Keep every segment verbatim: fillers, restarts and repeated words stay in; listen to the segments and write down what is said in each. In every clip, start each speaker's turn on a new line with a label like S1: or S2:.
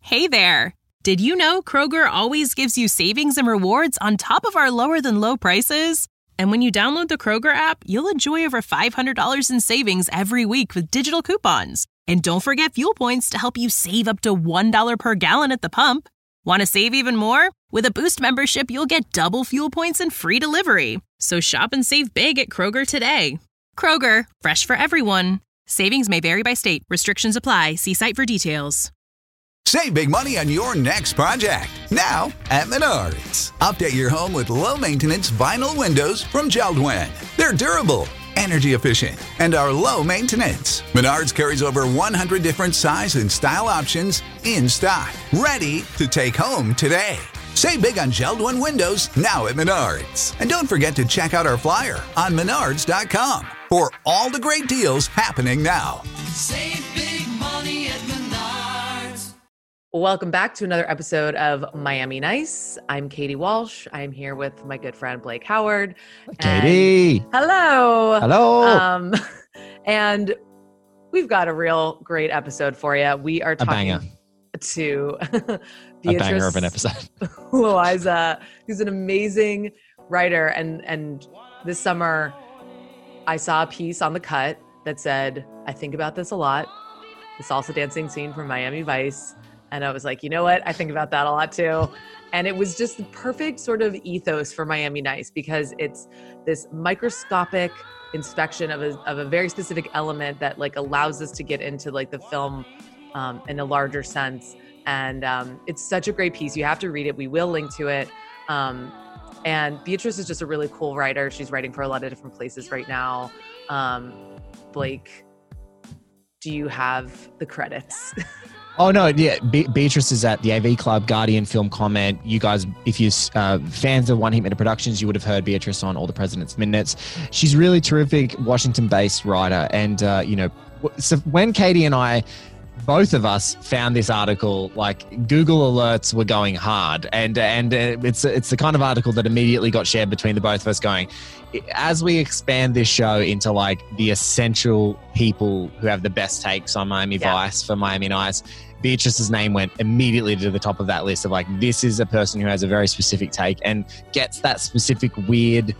S1: Hey there! Did you know Kroger always gives you savings and rewards on top of our lower-than-low prices? And when you download the Kroger app, you'll enjoy over five hundred dollars in savings every week with digital coupons. And don't forget fuel points to help you save up to one dollar per gallon at the pump. Want to save even more? With a Boost membership, you'll get double fuel points and free delivery. So shop and save big at Kroger today. Kroger, fresh for everyone. Savings may vary by state. Restrictions apply. See site for details.
S2: Save big money on your next project, now at Menards. Update your home with low-maintenance vinyl windows from Jeld-Wen. They're durable, energy efficient, and are low maintenance. Menards carries over one hundred different size and style options in stock, ready to take home today. Save big on Jeld-Wen windows now at Menards. And don't forget to check out our flyer on menards dot com for all the great deals happening now.
S3: Save big money at Menards.
S4: Welcome back to another episode of Miami Nice. I'm Katie Walsh. I'm here with my good friend Blake Howard.
S5: Katie.
S4: Hello.
S5: Hello.
S4: Um, and we've got a real great episode for you. We are talking
S5: a
S4: to
S5: a
S4: Beatrice
S5: banger of an episode.
S4: Loaiza, who's an amazing writer. And, and this summer, I saw a piece on The Cut that said, I think about this a lot. The salsa dancing scene from Miami Vice. And I was like, you know what? I think about that a lot too. And it was just the perfect sort of ethos for Miami Nice because it's this microscopic inspection of a, of a very specific element that like allows us to get into like the film um, in a larger sense. And um, it's such a great piece. You have to read it. We will link to it. Um, and Beatrice is just a really cool writer. She's writing for a lot of different places right now. Um, Blake, do you have the credits?
S5: Oh, no, yeah. Be- Beatrice is at the A V Club, Guardian Film Comment. You guys, if you're uh, fans of One Hit Minute Productions, you would have heard Beatrice on All the President's Minutes. She's really terrific, Washington-based writer. And, uh, you know, so when Katie and I, both of us found this article, like Google alerts were going hard. And and uh, it's, it's the kind of article that immediately got shared between the both of us going, as we expand this show into like the essential people who have the best takes on Miami
S4: Yeah.
S5: Vice for Miami Nice, Beatrice's name went immediately to the top of that list of like, this is a person who has a very specific take and gets that specific weird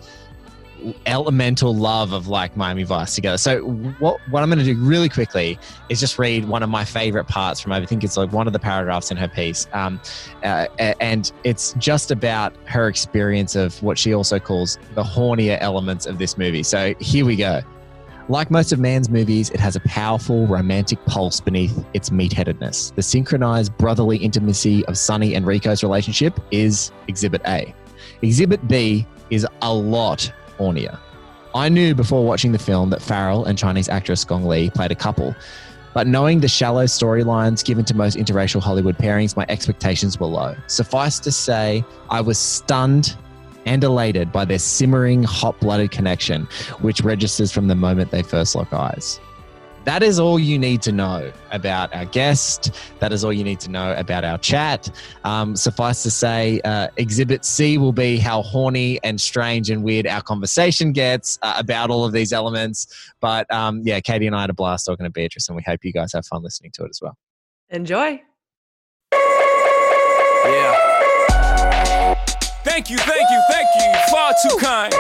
S5: elemental love of like Miami Vice together. So what what I'm going to do really quickly is just read one of my favorite parts from, I think it's like one of the paragraphs in her piece. Um, uh, and it's just about her experience of what she also calls the hornier elements of this movie. So here we go. Like most of Mann's movies, it has a powerful romantic pulse beneath its meatheadedness. The synchronized brotherly intimacy of Sonny and Rico's relationship is Exhibit A. Exhibit B is a lot hornier. I knew before watching the film that Farrell and Chinese actress Gong Li played a couple, but knowing the shallow storylines given to most interracial Hollywood pairings, my expectations were low. Suffice to say, I was stunned and elated by their simmering, hot-blooded connection, which registers from the moment they first lock eyes. That is all you need to know about our guest. That is all you need to know about our chat. Um, suffice to say, uh, Exhibit C will be how horny and strange and weird our conversation gets uh, about all of these elements. But um, yeah, Katie and I had a blast talking to Beatrice, and we hope you guys have fun listening to it as well.
S4: Enjoy.
S6: Yeah. Thank you, thank you, thank you. Far too kind.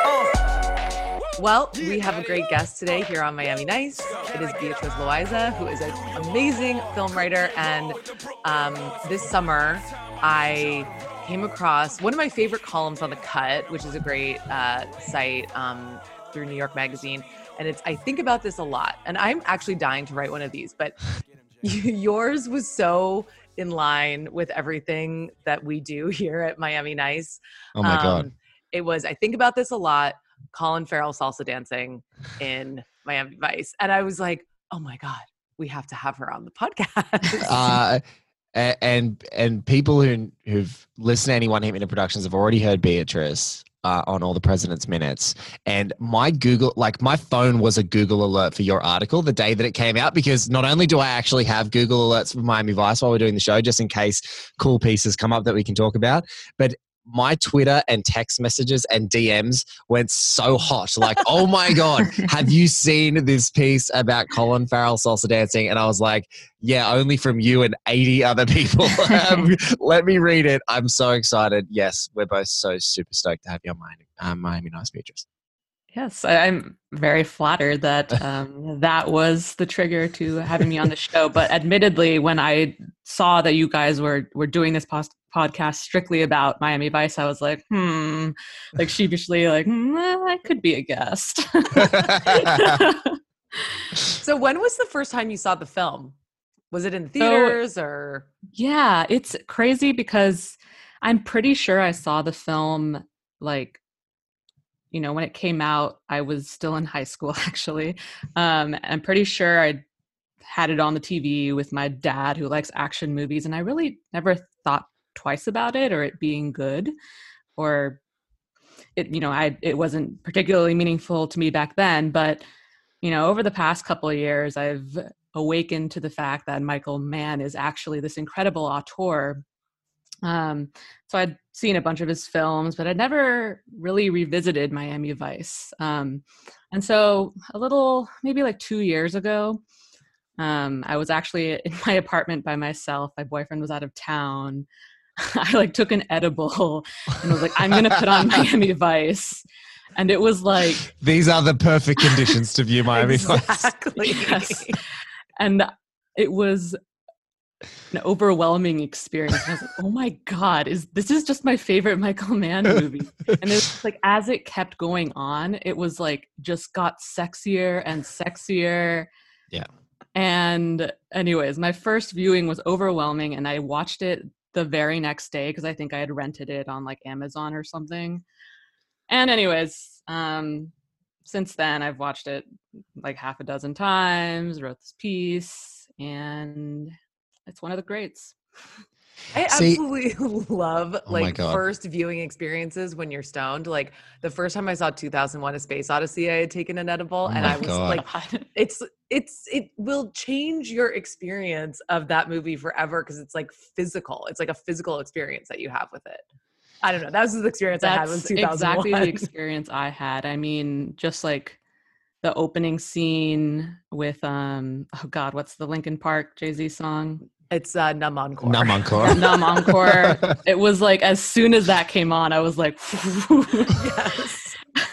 S4: Well, we have a great guest today here on Miami Nice. It is Beatrice Loaiza, who is an amazing film writer. And um, this summer, I came across one of my favorite columns on The Cut, which is a great uh, site um, through New York Magazine. And it's I think about this a lot. And I'm actually dying to write one of these. But yours was so in line with everything that we do here at Miami Nice.
S5: Oh, my
S4: um,
S5: God.
S4: It was, I think about this a lot. Colin Farrell salsa dancing in Miami Vice. And I was like, oh my God, we have to have her on the podcast.
S5: uh, and and people who, who've listened to any One Hit Minute Productions have already heard Beatrice uh, on All the President's Minutes. And my Google, like my phone was a Google alert for your article the day that it came out, because not only do I actually have Google alerts for Miami Vice while we're doing the show, just in case cool pieces come up that we can talk about, but my Twitter and text messages and D Ms went so hot. Like, oh my God, have you seen this piece about Colin Farrell salsa dancing? And I was like, yeah, only from you and eighty other people. um, let me read it. I'm so excited. Yes, we're both so super stoked to have you on Miami, um, Miami Nice, Beatrice.
S7: Yes, I- I'm very flattered that um, that was the trigger to having me on the show. But admittedly, when I saw that you guys were were doing this post- podcast strictly about Miami Vice, I was like, hmm, like sheepishly, like hmm, I could be a guest.
S4: So when was the first time you saw the film? Was it in the theaters so, or?
S7: Yeah, it's crazy because I'm pretty sure I saw the film like, you know, when it came out, I was still in high school, actually. Um, I'm pretty sure I had it on the T V with my dad who likes action movies. And I really never thought twice about it or it being good or it, you know, I, it wasn't particularly meaningful to me back then. But, you know, over the past couple of years, I've awakened to the fact that Michael Mann is actually this incredible auteur. Um, so I'd seen a bunch of his films, but I'd never really revisited Miami Vice. Um, and so a little, maybe like two years ago, um, I was actually in my apartment by myself. My boyfriend was out of town. I like took an edible and was like, I'm going to put on Miami Vice. And it was like,
S5: these are the perfect conditions to view Miami
S4: exactly.
S5: Vice.
S7: Yes. And it was an overwhelming experience. I was like, oh my God, is this is just my favorite Michael Mann movie. And it was like, as it kept going on, it was like, just got sexier and sexier.
S5: Yeah.
S7: And anyways, my first viewing was overwhelming and I watched it the very next day because I think I had rented it on like Amazon or something. And anyways, um, since then I've watched it like half a dozen times, wrote this piece, and it's one of the greats.
S4: I
S5: See,
S4: absolutely love
S5: oh my
S4: like
S5: God.
S4: first viewing experiences when you're stoned. Like the first time I saw two thousand one: A Space Odyssey, I had taken an edible,
S5: Oh
S4: and
S5: my
S4: I was
S5: God.
S4: like, it's it's it will change your experience of that movie forever because it's like physical. It's like a physical experience that you have with it. I don't know. That was the experience I had with
S7: That's
S4: two thousand one.
S7: exactly the experience I had. I mean, just like the opening scene with um oh God, what's the Linkin Park Jay-Z song?
S4: It's uh, Numb Encore.
S5: Numb Encore.
S7: Numb Encore. It was like as soon as that came on, I was like,
S4: Yes.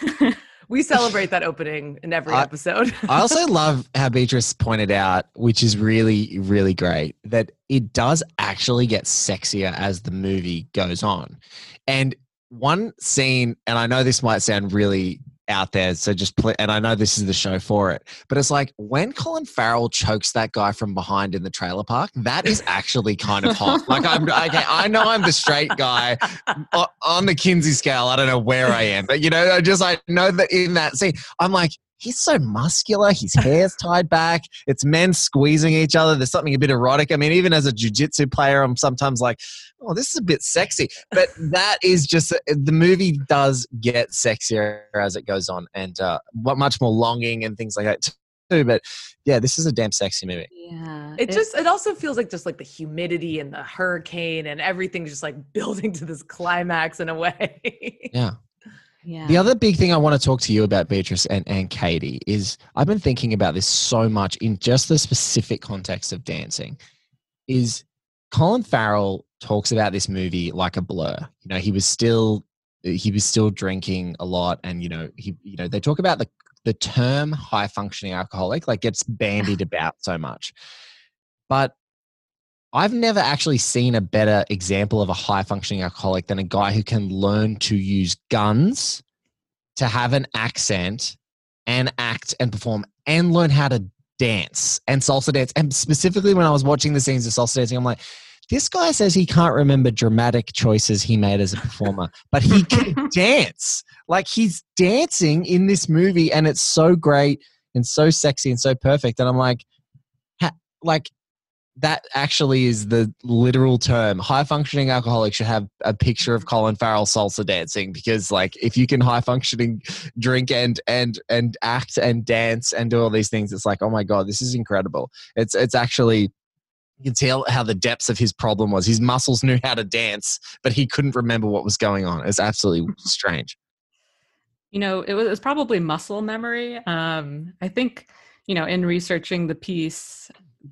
S4: We celebrate that opening in every
S5: I-
S4: episode.
S5: I also love how Beatrice pointed out, which is really, really great, that it does actually get sexier as the movie goes on. And one scene, and I know this might sound really out there, so just play, and I know this is the show for it, but it's like when Colin Farrell chokes that guy from behind in the trailer park, that is actually kind of hot. Like I'm, okay, I know I'm the straight guy o- on the Kinsey scale. I don't know where I am, but you know, I just I know that in that scene, I'm like, he's so muscular. His hair's tied back. It's men squeezing each other. There's something a bit erotic. I mean, even as a jiu-jitsu player, I'm sometimes like, oh, this is a bit sexy. But that is just, the movie does get sexier as it goes on and uh, much more longing and things like that too. But yeah, this is a damn sexy movie.
S7: yeah.
S4: It just, it also feels like just like the humidity and the hurricane and everything just like building to this climax in a way.
S5: Yeah.
S7: yeah.
S5: The other big thing I want to talk to you about, Beatrice and, and Katie, is I've been thinking about this so much in just the specific context of dancing, is Colin Farrell talks about this movie like a blur. You know, he was still he was still drinking a lot, and you know, he you know, they talk about the the term high functioning alcoholic like gets bandied about so much. But I've never actually seen a better example of a high functioning alcoholic than a guy who can learn to use guns, to have an accent and act and perform and learn how to dance and salsa dance. And specifically when I was watching the scenes of salsa dancing, I'm like, this guy says he can't remember dramatic choices he made as a performer, but he can dance. Like he's dancing in this movie and it's so great and so sexy and so perfect. And I'm like, ha- like, that actually is the literal term. High functioning alcoholic should have a picture of Colin Farrell salsa dancing, because like if you can high functioning drink and and and act and dance and do all these things, it's like, oh my God, this is incredible. It's it's actually You can tell how the depths of his problem was. His muscles knew how to dance, but he couldn't remember what was going on. It's absolutely strange.
S7: You know, it was, it was probably muscle memory. Um, I think, you know, in researching the piece,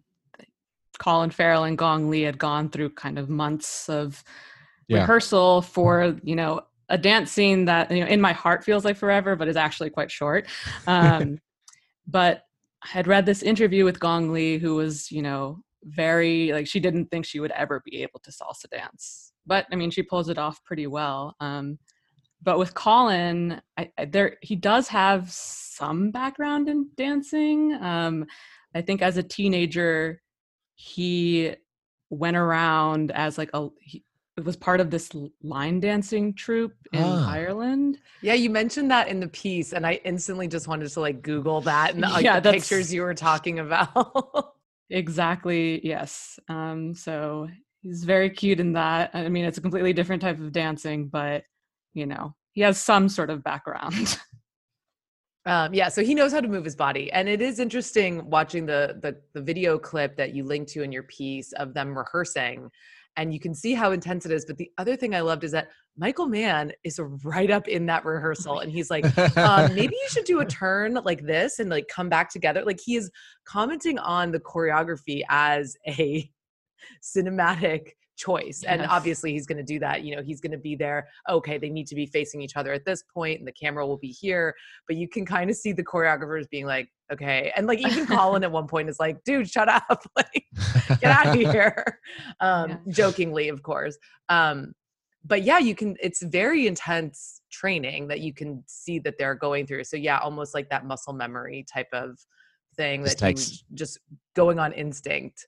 S7: Colin Farrell and Gong Li had gone through kind of months of
S5: Yeah.
S7: rehearsal for, you know, a dance scene that, you know, in my heart feels like forever, but is actually quite short. Um, but I had read this interview with Gong Li, who was, you know, very, like, she didn't think she would ever be able to salsa dance. But, I mean, she pulls it off pretty well. Um, but with Colin, I, I, there he does have some background in dancing. Um, I think as a teenager, he went around as like a, he, it was part of this line dancing troupe in
S5: Ah.
S7: Ireland.
S4: Yeah, you mentioned that in the piece, and I instantly just wanted to like Google that and like
S7: Yeah,
S4: the
S7: that's-
S4: pictures you were talking about.
S7: Exactly. Yes. Um, so he's very cute in that. I mean, it's a completely different type of dancing, but you know, he has some sort of background.
S4: Um, yeah, so he knows how to move his body, and it is interesting watching the, the the video clip that you linked to in your piece of them rehearsing, and you can see how intense it is. But the other thing I loved is that Michael Mann is right up in that rehearsal, and he's like, um, "Maybe you should do a turn like this and like come back together." Like he is commenting on the choreography as a cinematic choice. And
S7: Yes.
S4: obviously he's going to do that. You know, he's going to be there. Okay, they need to be facing each other at this point and the camera will be here. But you can kind of see the choreographers being like, okay. And like even Colin at one point is like, dude, shut up. Like, get out of here. Um,
S7: Yeah.
S4: Jokingly, of course. Um, but yeah, you can, it's very intense training that you can see that they're going through. So yeah, almost like that muscle memory type of thing
S5: Just
S4: that
S5: takes-
S4: you just going on instinct.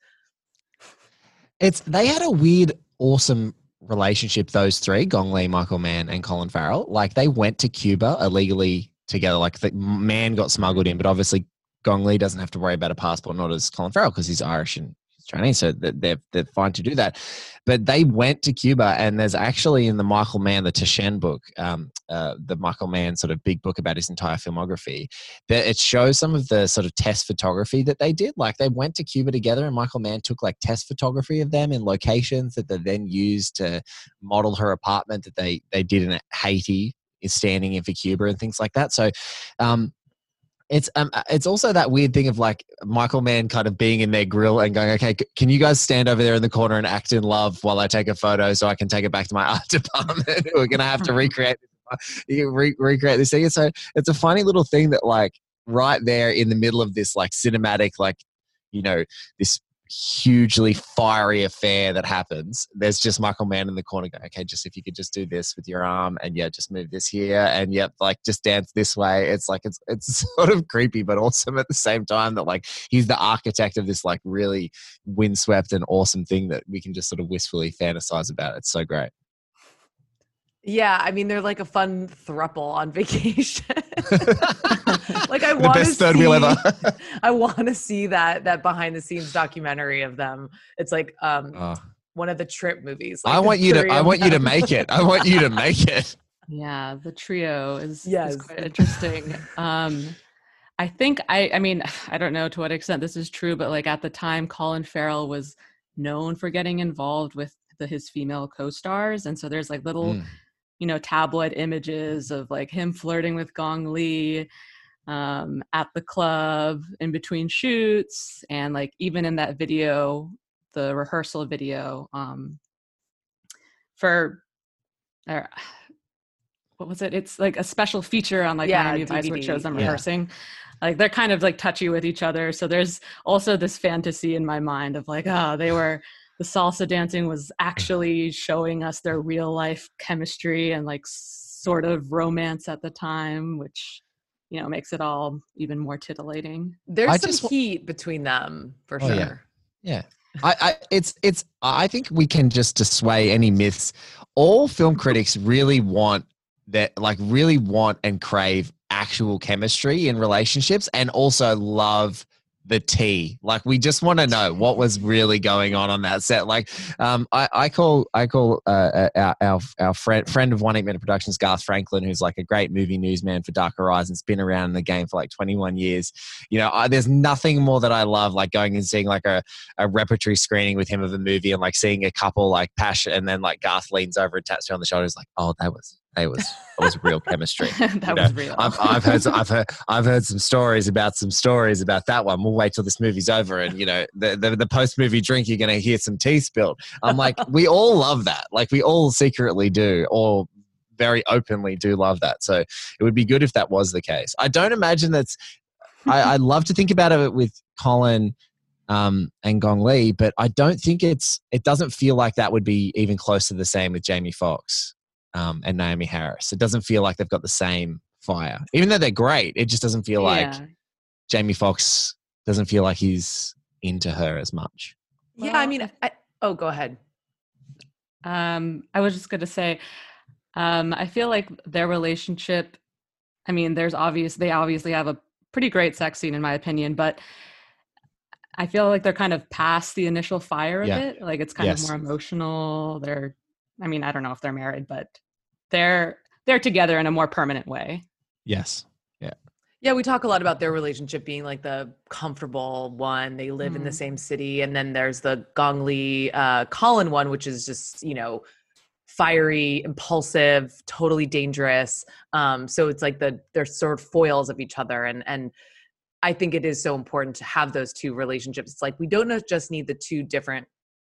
S5: It's they had a weird, awesome relationship. Those three, Gong Li, Michael Mann, and Colin Farrell. Like they went to Cuba illegally together. Like the man got smuggled in, but obviously Gong Li doesn't have to worry about a passport, not as Colin Farrell because he's Irish and Chinese, so they're they're fine to do that. But they went to Cuba, and there's actually in the Michael Mann, the Tashen book, um, uh, the Michael Mann sort of big book about his entire filmography, that it shows some of the sort of test photography that they did. Like they went to Cuba together, and Michael Mann took like test photography of them in locations that they then used to model her apartment that they they did in Haiti, is standing in for Cuba and things like that. So. Um, It's um it's also that weird thing of like Michael Mann kind of being in their grill and going, okay, c- can you guys stand over there in the corner and act in love while I take a photo so I can take it back to my art department? We're gonna have to recreate you re- recreate this thing. So it's a funny little thing that like right there in the middle of this like cinematic like you know this hugely fiery affair that happens, there's just Michael Mann in the corner going, okay, just if you could just do this with your arm and yeah, just move this here and yep, like just dance this way. It's like it's it's sort of creepy but awesome at the same time that like he's the architect of this like really windswept and awesome thing that we can just sort of wistfully fantasize about. It's so great.
S4: Yeah, I mean they're like a fun throuple on vacation. Like I
S5: The
S4: want to
S5: best
S4: see,
S5: third wheel ever.
S4: I want to see that that behind the scenes documentary of them. It's like um
S5: Oh.
S4: one of the trip movies. Like
S5: I
S4: the
S5: want you to
S4: three
S5: I
S4: of
S5: want you to
S4: them.
S5: make it. I want you to make it.
S7: Yeah, the trio is,
S4: Yes.
S7: is quite interesting. Um, I think I, I mean, I don't know to what extent this is true, but like at the time, Colin Farrell was known for getting involved with the, his female co-stars, and so there's like little,
S5: Mm.
S7: you know, tabloid images of like him flirting with Gong Li um, at the club in between shoots, and like even in that video, the rehearsal video um, for. Uh, what was it? It's like a special feature on like
S4: Yeah,
S7: Miami Vice where it
S4: D V D,
S7: shows them
S5: yeah.
S7: rehearsing. Like they're kind of like touchy with each other. So there's also this fantasy in my mind of like, oh, they were the salsa dancing was actually showing us their real life chemistry and like sort of romance at the time, which you know makes it all even more tittillating.
S4: There's
S5: I
S4: some
S5: just wa-
S4: heat between them for
S5: Oh,
S4: sure.
S5: yeah. Yeah. I, I it's it's I think we can just dissuade any myths. All film critics really want that like really want and crave actual chemistry in relationships and also love the tea. Like, we just want to know what was really going on on that set. Like, um, I, I call I call uh, our our, our friend friend of One Eight Minute Productions, Garth Franklin, who's like a great movie newsman for Dark Horizons, been around in the game for like twenty-one years. You know, I, there's nothing more that I love like going and seeing like a, a repertory screening with him of a movie and like seeing a couple like passion, and then like Garth leans over and taps me on the shoulder. He's like, "Oh, that was." It was it was real chemistry.
S7: that
S5: you know?
S7: was real.
S5: I've, I've heard some, I've heard I've heard some stories about some stories about that one. We'll wait till this movie's over, and you know the the, the post movie drink, you're going to hear some tea spilled. I'm like, we all love that. Like, we all secretly do, or very openly do love that. So it would be good if that was the case. I don't imagine that's. I, I love to think about it with Colin um, and Gong Li, but I don't think it's. It doesn't feel like that would be even close to the same with Jamie Foxx. Um, and Naomi Harris. It doesn't feel like they've got the same fire. Even though they're great, it just doesn't feel like
S7: Yeah.
S5: Jamie Foxx doesn't feel like he's into her as much.
S4: Yeah,
S7: Well,
S4: I mean, I, oh, go ahead.
S7: Um, I was just going to say, um, I feel like their relationship, I mean, there's obvious, they obviously have a pretty great sex scene in my opinion, but I feel like they're kind of past the initial fire of
S5: Yeah.
S7: it. Like, it's kind
S5: Yes.
S7: of more emotional. They're, I mean, I don't know if they're married, but they're, they're together in a more permanent way.
S5: Yes.
S4: Yeah, we talk a lot about their relationship being like the comfortable one. They live in the
S7: Mhm.
S4: same city. And then there's the Gong Li uh, Colin one, which is just, you know, fiery, impulsive, totally dangerous. Um, so it's like the they're sort of foils of each other. And and I think it is so important to have those two relationships. It's like we don't know- just need the two different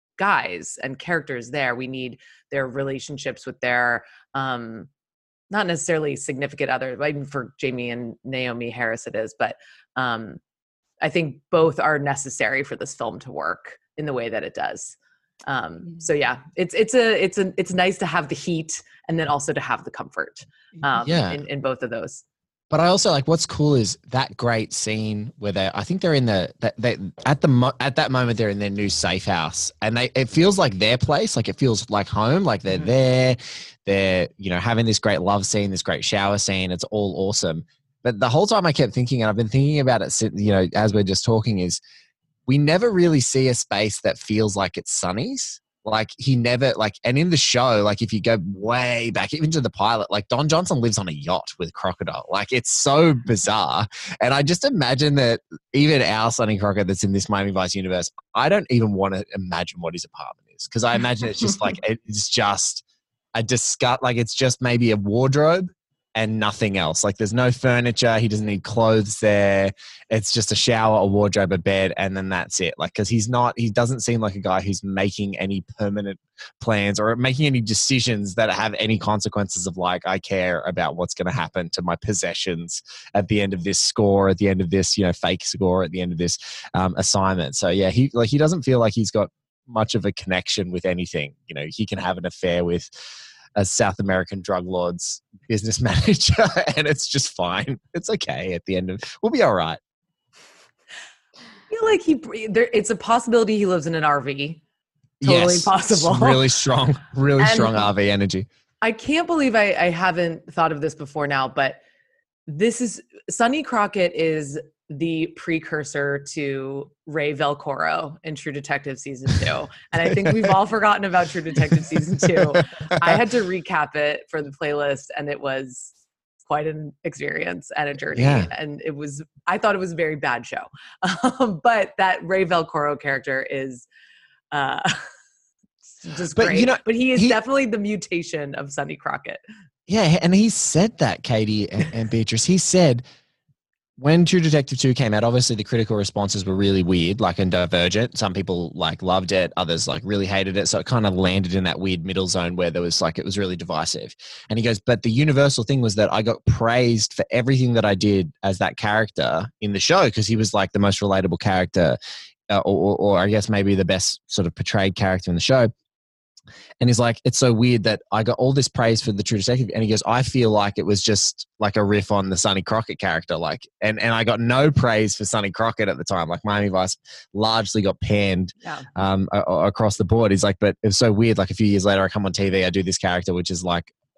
S4: guys and characters there. We need their relationships with their um not necessarily significant other, but even for Jamie and Naomi Harris it is, but um, I think both are necessary for this film to work in the way that it does. Um, so yeah, it's it's a it's a it's nice to have the heat and then also to have the comfort um,
S5: Yeah.
S4: in, in both of those.
S5: But I also like what's cool is that great scene where they, I think they're in the, that they, at the, mo- at that moment they're in their new safe house and they, it feels like their place. Like it feels like home, like they're
S4: Mhm.
S5: there, they're, you know, having this great love scene, this great shower scene. It's all awesome. But the whole time I kept thinking, and I've been thinking about it, since, you know, as we're just talking is we never really see a space that feels like it's Sonny's. Like he never like, and in the show, like if you go way back, even to the pilot, like Don Johnson lives on a yacht with Crocodile. Like it's so bizarre. And I just imagine that even our Sonny Crockett that's in this Miami Vice universe, I don't even want to imagine what his apartment is. Cause I imagine it's just like, it's just a disgust, like it's just maybe a wardrobe and nothing else. Like there's no furniture. He doesn't need clothes there. It's just a shower, a wardrobe, a bed, and then that's it. Like, cause he's not, he doesn't seem like a guy who's making any permanent plans or making any decisions that have any consequences of like, I care about what's going to happen to my possessions at the end of this score, at the end of this, you know, fake score, at the end of this um, assignment. So yeah, he like, he doesn't feel like he's got much of a connection with anything. You know, he can have an affair with a South American drug lord's business manager and it's just fine. It's okay at the end of, we'll be all right.
S4: I feel like he, there, it's a possibility he lives in an R V. Totally
S5: Yes,
S4: possible.
S5: it's really strong, really
S4: And-
S5: strong R V energy.
S4: I can't believe I, I haven't thought of this before now, but this is Sonny Crockett is the precursor to Ray Velcoro in True Detective season two. And I think we've all forgotten about True Detective season two. I had to recap it for the playlist and it was quite an experience and a journey.
S5: Yeah.
S4: And it was, I thought it was a very bad show. Um, but that Ray Velcoro character is uh, just
S5: But,
S4: great.
S5: you know,
S4: but he is
S5: he-
S4: definitely the mutation of Sonny Crockett.
S5: Yeah, and he said that, Katie and, and Beatrice. He said when True Detective two came out, obviously the critical responses were really weird, like and divergent. Some people like loved it, others like really hated it. So it kind of landed in that weird middle zone where there was like it was really divisive. And he goes, but the universal thing was that I got praised for everything that I did as that character in the show because he was like the most relatable character, uh, or, or, or I guess maybe the best sort of portrayed character in the show. And he's like, it's so weird that I got all this praise for the True Detective. And he goes, I feel like it was just like a riff on the Sonny Crockett character. Like, and, and I got no praise for Sonny Crockett at the time. Like Miami Vice largely got panned
S4: Yeah.
S5: um, a- a- across the board. He's like, but it was so weird. Like a few years later, I come on T V, I do this character, which is like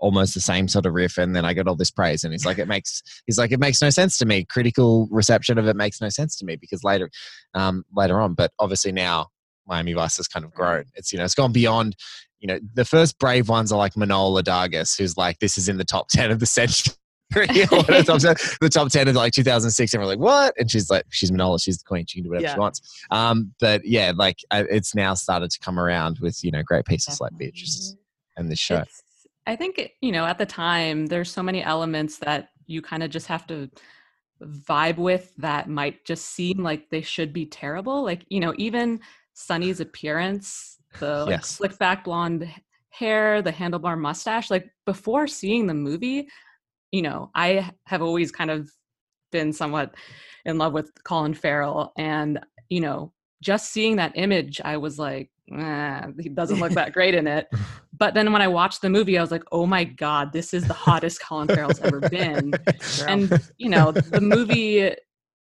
S5: almost the same sort of riff, and then I got all this praise. And he's like, it makes he's like, it makes no sense to me. Critical reception of it makes no sense to me because later, um, later on. But obviously now Miami Vice has kind of grown. It's you know, it's gone beyond. You know, the first brave ones are like Manola Dargis, who's like, this is in the top ten of the century. the, top ten, the top ten of like two thousand six, and we're like, what? And she's like, she's Manola, she's the queen, she can do whatever
S4: Yeah.
S5: she wants. Um, but yeah, like I, it's now started to come around with you know great pieces like Beatrice and this show.
S7: It's, I think it, you know at the time there's so many elements that you kind of just have to vibe with that might just seem like they should be terrible. Like you know even Sunny's appearance, the like,
S5: Yes.
S7: slick back blonde hair, the handlebar mustache. Like before seeing the movie, you know, I have always kind of been somewhat in love with Colin Farrell. And, you know, just seeing that image, I was like, eh, he doesn't look that great in it. But then when I watched the movie, I was like, oh my God, this is the hottest Colin Farrell's ever been. And, you know, the movie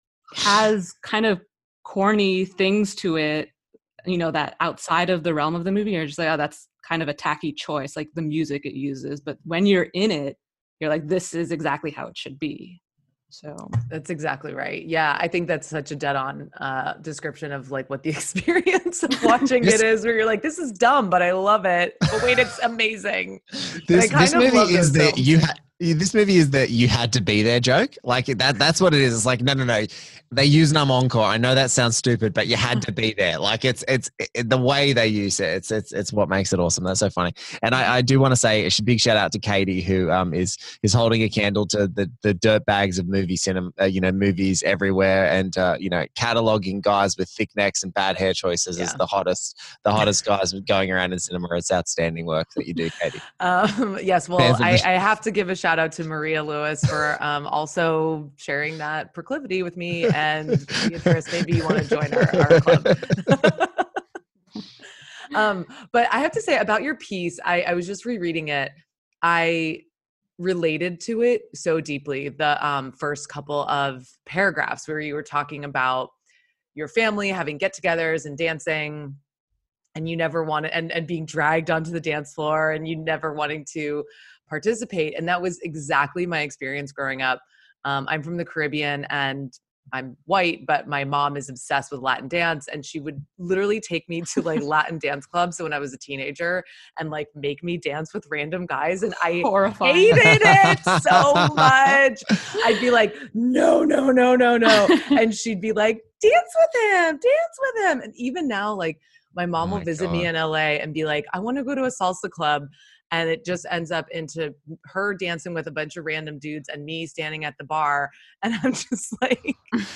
S7: has kind of corny things to it, you know, that outside of the realm of the movie, you're just like, oh, that's kind of a tacky choice, like the music it uses. But when you're in it, you're like, this is exactly how it should be. So
S4: That's exactly right. Yeah, I think that's such a dead-on uh, description of like what the experience of watching it is, where you're like, this is dumb, but I love it. But wait, it's amazing.
S5: This,
S4: I kind
S5: this
S4: of
S5: movie
S4: love
S5: is
S4: those
S5: that
S4: films.
S5: you had. This movie is that you had to be there joke. Like that. That's what it is. It's like no, no, no. They use Numb Encore. I know that sounds stupid, but you had to be there. Like it's it's it, the way they use it. It's it's it's what makes it awesome. That's so funny. And I, I do want to say a big shout out to Katie, who um is is holding a candle to the the dirt bags of movie cinema. Uh, you know, movies everywhere, and uh, you know, cataloging guys with thick necks and bad hair choices
S4: Yeah.
S5: as the hottest the hottest guys going around in cinema. It's outstanding work that you do, Katie.
S4: Um, yes, well,
S5: Fans of
S4: I,
S5: the-
S4: I have to give a shout out to Maria Lewis for um, also sharing that proclivity with me. And Beatrice, maybe you want to join our, our club. um, but I have to say about your piece, I, I was just rereading it. I related to it so deeply. The um, first couple of paragraphs where you were talking about your family having get-togethers and dancing, and you never wanted, and, and being dragged onto the dance floor, and you never wanting to participate. And that was exactly my experience growing up. Um, I'm from the Caribbean and I'm white, but my mom is obsessed with Latin dance, and she would literally take me to like Latin dance clubs. So when I was a teenager, and like make me dance with random guys, and I
S7: horrifying.
S4: hated it so much. I'd be like, no, no, no, no, no. And she'd be like, dance with him, dance with him. And even now, like my mom
S5: Oh
S4: will
S5: my
S4: visit me
S5: God.
S4: in L A and be like, I want to go to a salsa club. And it just ends up into her dancing with a bunch of random dudes and me standing at the bar. And I'm just like,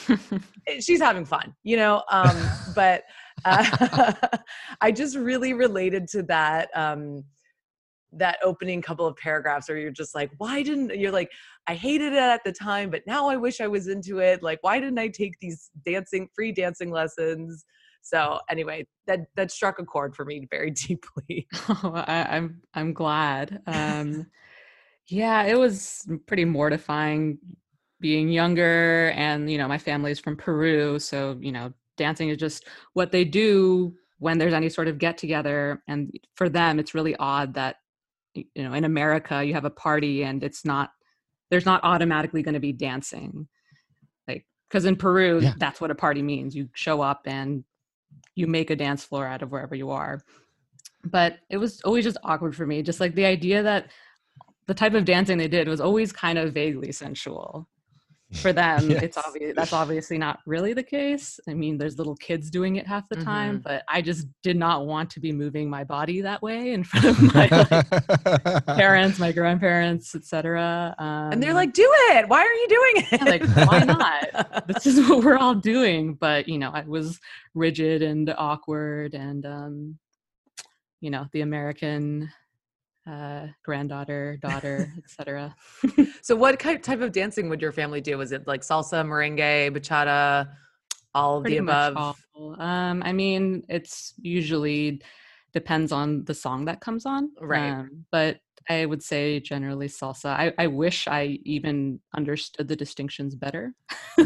S4: she's having fun, you know? Um, but uh, I just really related to that, um, that opening couple of paragraphs where you're just like, why didn't, you're like, I hated it at the time, but now I wish I was into it. Like, why didn't I take these dancing, free dancing lessons? So anyway, that that struck a chord for me very deeply.
S7: Oh, I, I'm I'm glad. Um, yeah, it was pretty mortifying being younger, and you know, my family's from Peru, so you know, dancing is just what they do when there's any sort of get together. And for them, it's really odd that you know, in America, you have a party and it's not there's not automatically going to be dancing, like because in Peru,
S5: Yeah.
S7: that's what a party means. You show up and you make a dance floor out of wherever you are. But it was always just awkward for me. Just like the idea that the type of dancing they did was always kind of vaguely sensual. For them,
S5: Yes.
S7: it's obvious that's obviously not really the case. I mean, there's little kids doing it half the time, but I just did not want to be moving my body that way in front of my like, parents, my grandparents, et cetera. Um,
S4: And they're like, do it. Why are you doing it?
S7: yeah, like, why not? This is what we're all doing. But, you know, I was rigid and awkward and, um, you know, the American uh, granddaughter, daughter, et cetera.
S4: So what kind type of dancing would your family do? Was it like salsa, merengue, bachata, all of
S7: Pretty
S4: the
S7: much
S4: above?
S7: all. Um, I mean, it's usually depends on the song that comes on.
S4: Right.
S7: Um, but I would say generally salsa. I, I wish I even understood the distinctions better.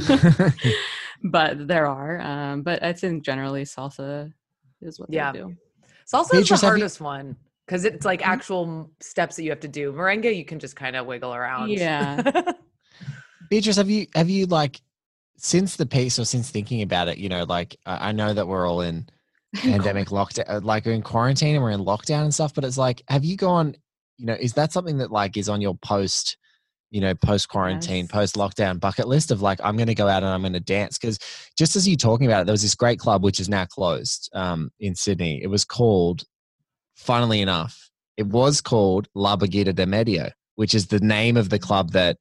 S7: But there are. Um, but I think generally salsa is what
S4: Yeah.
S7: they do.
S4: Salsa is
S5: Beatrice,
S4: the
S5: have you-
S4: hardest one. Because it's like actual steps that you have to do. Merengue, you can just kind of wiggle around.
S7: Yeah.
S5: Beatrice, have you have you like since the piece or since thinking about it, you know, like I I know that we're all in pandemic lockdown, like we're in quarantine and we're in lockdown and stuff, but it's like, have you gone, you know, is that something that like is on your post, you know, post quarantine,
S7: Yes.
S5: post lockdown bucket list of like, I'm going to go out and I'm going to dance? Because just as you talking about it, there was this great club which is now closed um, in Sydney. It was called, funnily enough, it was called La Baguita de Medio, which is the name of the club that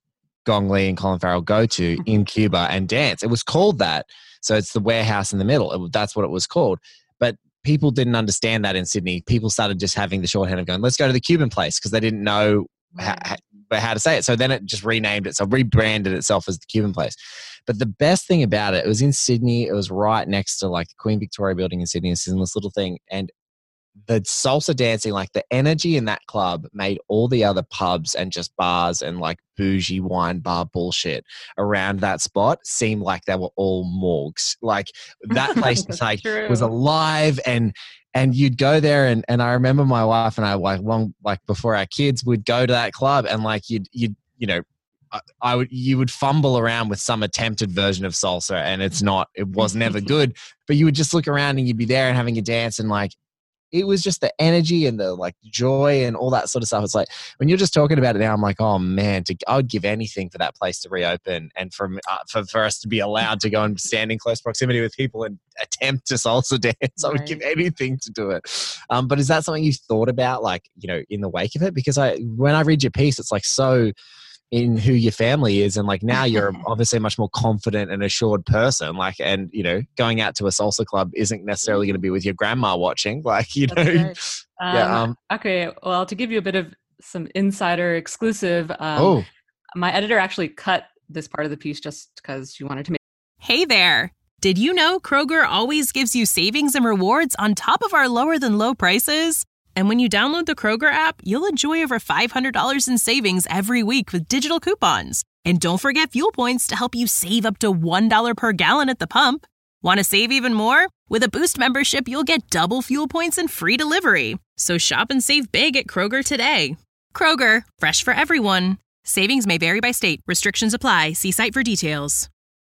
S5: Gong Li and Colin Farrell go to in Cuba and dance. It was called that. So it's the warehouse in the middle. It, that's what it was called. But people didn't understand that in Sydney. People started just having the shorthand of going, let's go to the Cuban place, because they didn't know how, how to say it. So then it just renamed it. So rebranded itself as the Cuban place. But the best thing about it, it was in Sydney. It was right next to like the Queen Victoria building in Sydney. It's in this little thing. And the salsa dancing, like the energy in that club made all the other pubs and just bars and like bougie wine bar bullshit around that spot seem like they were all morgues. Like that place was like
S7: true.
S5: was alive, and and you'd go there and and I remember my wife and I like long like before our kids would go to that club and like you'd you'd you know I, I would you would fumble around with some attempted version of salsa and it's not it was never good, but you would just look around and you'd be there and having a dance and like it was just the energy and the like joy and all that sort of stuff. It's like when you're just talking about it now, I'm like, oh man, to, I would give anything for that place to reopen and for, uh, for for us to be allowed to go and stand in close proximity with people and attempt to salsa dance. I would
S7: Right.
S5: give anything to do it. Um, but is that something you thought about, like, you know, in the wake of it? Because I, when I read your piece, it's like so in who your family is, and like now you're obviously a much more confident and assured person, like, and you know, going out to a salsa club isn't necessarily going to be with your grandma watching, like, you know.
S7: That's right. Um,
S5: Yeah, um,
S7: okay. Well, to give you a bit of some insider exclusive, um,
S5: oh
S7: my editor actually cut this part of the piece just because she wanted to make
S1: Hey there! Did you know Kroger always gives you savings and rewards on top of our lower than low prices? And when you download the Kroger app, you'll enjoy over five hundred dollars in savings every week with digital coupons. And don't forget fuel points to help you save up to one dollar per gallon at the pump. Want to save even more? With a Boost membership, you'll get double fuel points and free delivery. So shop and save big at Kroger today. Kroger, fresh for everyone. Savings may vary by state. Restrictions apply. See site for details.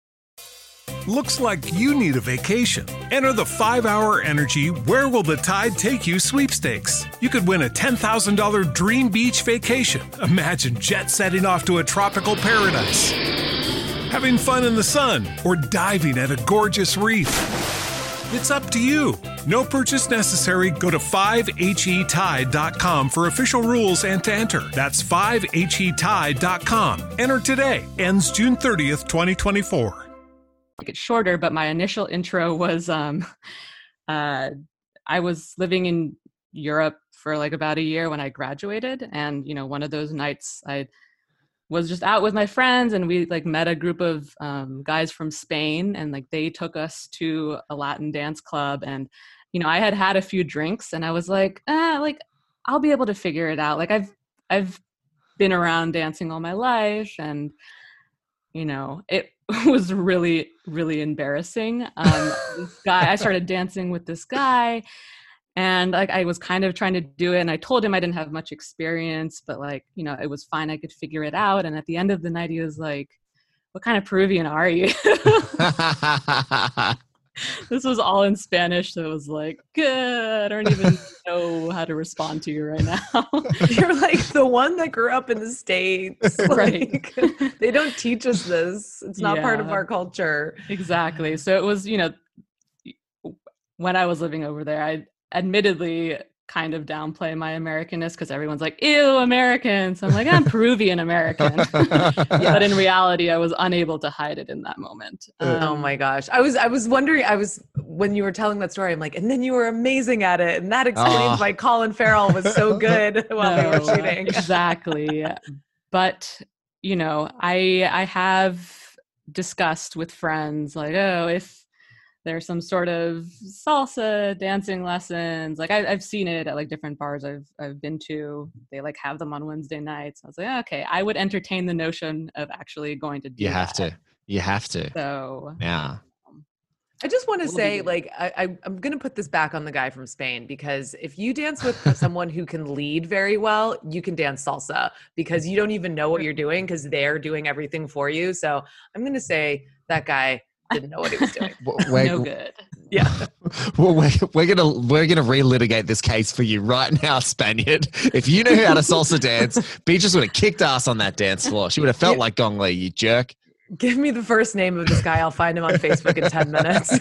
S8: Looks like you need a vacation. Enter the five hour Energy Where Will the Tide Take You sweepstakes. You could win a ten thousand dollars dream beach vacation. Imagine jet setting off to a tropical paradise, having fun in the sun, or diving at a gorgeous reef. It's up to you. No purchase necessary. Go to five H E tide dot com for official rules and to enter. That's five H E tide dot com. Enter today. Ends June thirtieth, twenty twenty-four.
S7: it shorter, but my initial intro was um, uh, I was living in Europe for like about a year when I graduated. And, you know, one of those nights I was just out with my friends and we like met a group of um, guys from Spain, and like they took us to a Latin dance club. And, you know, I had had a few drinks and I was like, ah, like I'll be able to figure it out. Like I've, I've been around dancing all my life, and, you know, it was really, really embarrassing. Um, this guy, I started dancing with this guy, and like I was kind of trying to do it, and I told him I didn't have much experience, but like, you know, it was fine. I could figure it out. And at the end of the night, he was like, "What kind of Peruvian are you?" This was all in Spanish, so it was like, good. I don't even know how to respond to you right now.
S4: You're like the one that grew up in the States.
S7: Right.
S4: Like, they don't teach us this. It's not part of
S7: Yeah.
S4: our culture.
S7: Exactly. So it was, you know, when I was living over there, I admittedly kind of downplay my Americanness because everyone's like, ew, American. So I'm like, I'm Peruvian American. But in reality, I was unable to hide it in that moment.
S4: Oh
S7: Um,
S4: my gosh. I was I was wondering, I was when you were telling that story, I'm like, and then you were amazing at it. And that explains
S5: Aw.
S4: why Colin Farrell was so good while we were
S7: No,
S4: shooting.
S7: Exactly. But, you know, I I have discussed with friends like, oh, if there's some sort of salsa dancing lessons, like I, I've seen it at like different bars I've I've been to. They like have them on Wednesday nights. I was like, okay, I would entertain the notion of actually going to do
S5: You have
S7: that.
S5: to. You have to.
S7: So
S5: Yeah.
S4: I just want to
S7: We'll
S4: say,
S7: be-
S4: like, I, I, I'm going to put this back on the guy from Spain, because if you dance with someone who can lead very well, you can dance salsa because you don't even know what you're doing because they're doing everything for you. So I'm going to say that guy didn't know what he was doing.
S5: We're,
S7: no good.
S4: Yeah.
S5: well, we're, we're gonna we're gonna relitigate this case for you right now, Spaniard. If you knew how to salsa dance, Beatrice would have kicked ass on that dance floor. She would have felt like Gong Li, you jerk.
S4: Give me the first name of this guy. I'll find him on Facebook in ten minutes.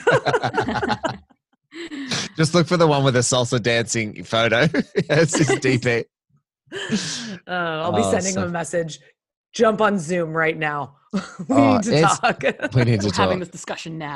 S5: Just look for the one with the salsa dancing photo. It's his D P.
S4: Uh, I'll be
S5: Oh,
S4: sending
S5: so-
S4: him a message. Jump on Zoom right now. we
S5: Oh,
S4: need to
S5: it's-
S4: talk.
S5: We need to
S7: We're
S5: talk.
S7: having this discussion now.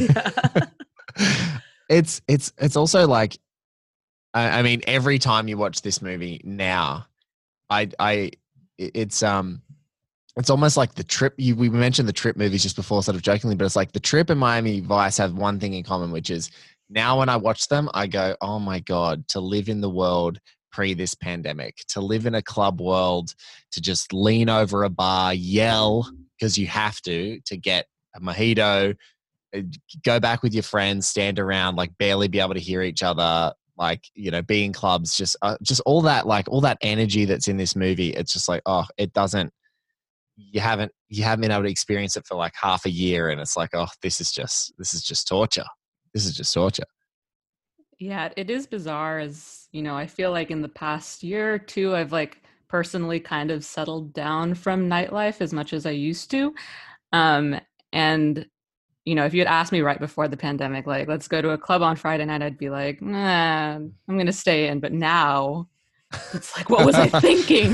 S5: it's it's it's also like, I, I mean, every time you watch this movie now, I I it's um. It's almost like the Trip. You, we mentioned the Trip movies just before, sort of jokingly, but it's like the Trip and Miami Vice have one thing in common, which is now when I watch them, I go, oh my God, to live in the world pre this pandemic, to live in a club world, to just lean over a bar, yell because you have to, to get a mojito, go back with your friends, stand around, like barely be able to hear each other, like, you know, be in clubs, just, uh, just all that, like all that energy that's in this movie. It's just like, oh, it doesn't, you haven't you haven't been able to experience it for like half a year, and it's like, oh, this is just this is just torture. This is just torture.
S7: Yeah, it is bizarre. As you know, I feel like in the past year or two, I've like personally kind of settled down from nightlife as much as I used to. Um, and you know, if you had asked me right before the pandemic, like, let's go to a club on Friday night, I'd be like, nah, I'm gonna stay in. But now it's like, what was I thinking?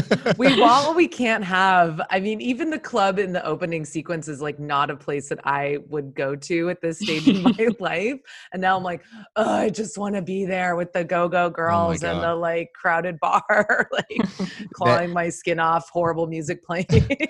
S4: we want what we can't have. I mean, even the club in the opening sequence is like not a place that I would go to at this stage in my life. And now I'm like, oh, I just want to be there with the go-go girls and the like crowded bar, like clawing my skin off, horrible music playing.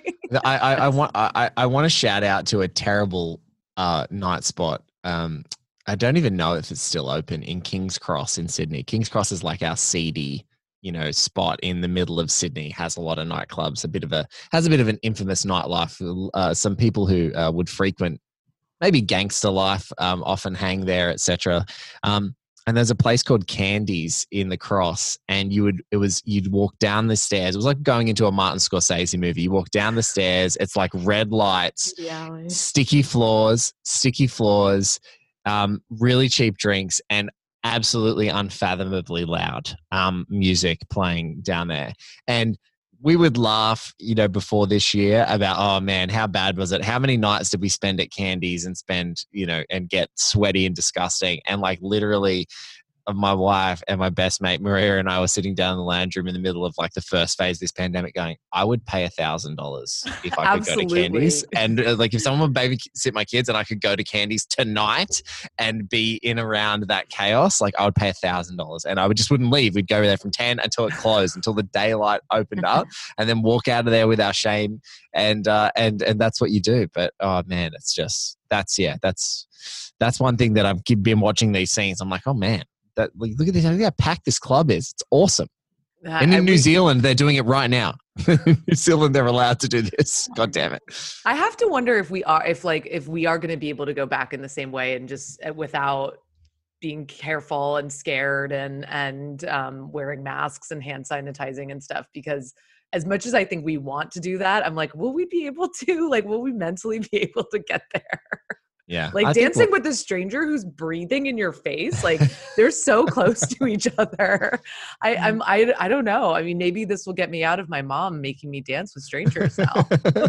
S5: I, I, I want I, I want to shout out to a terrible uh, night spot. Um, I don't even know if it's still open in King's Cross in Sydney. King's Cross is like our seedy, you know, spot in the middle of Sydney. Has a lot of nightclubs. A bit of a has a bit of an infamous nightlife. Uh, some people who uh, would frequent maybe gangster life um, often hang there, et cetera. Um, and there's a place called Candies in the Cross, and you would it was you'd walk down the stairs. It was like going into a Martin Scorsese movie. You walk down the stairs. It's like red lights,
S7: Yeah.
S5: sticky floors, sticky floors. Um, really cheap drinks and absolutely unfathomably loud um, music playing down there. And we would laugh, you know, before this year about, oh man, how bad was it? How many nights did we spend at Candies and spend, you know, and get sweaty and disgusting? And like literally my wife and my best mate Maria and I were sitting down in the lounge room in the middle of like the first phase of this pandemic going, I would pay a thousand dollars if I could go to Candies. And uh, like if someone would babysit my kids and I could go to Candies tonight and be in around that chaos, like I would pay a thousand dollars and I would just wouldn't leave. We'd go there from ten until it closed, until the daylight opened up, and then walk out of there with our shame. And uh, and and that's what you do. But oh man, it's just that's yeah, that's that's one thing that I've been watching these scenes. I'm like, oh man. That, like, look at this, look how packed this club is. It's awesome.
S4: Uh,
S5: and in
S4: I-
S5: New
S4: we-
S5: Zealand, they're doing it right now. New Zealand, they're allowed to do this. God damn it.
S4: I have to wonder if we are, if like, if we are going to be able to go back in the same way and just uh, without being careful and scared and, and um, wearing masks and hand sanitizing and stuff, because as much as I think we want to do that, I'm like, will we be able to, like, will we mentally be able to get there?
S5: Yeah.
S4: Like
S5: I think
S4: dancing
S5: we'll-
S4: with a stranger who's breathing in your face, like they're so close to each other. I, I'm, I, I don't know. I mean, maybe this will get me out of my mom making me dance with strangers now.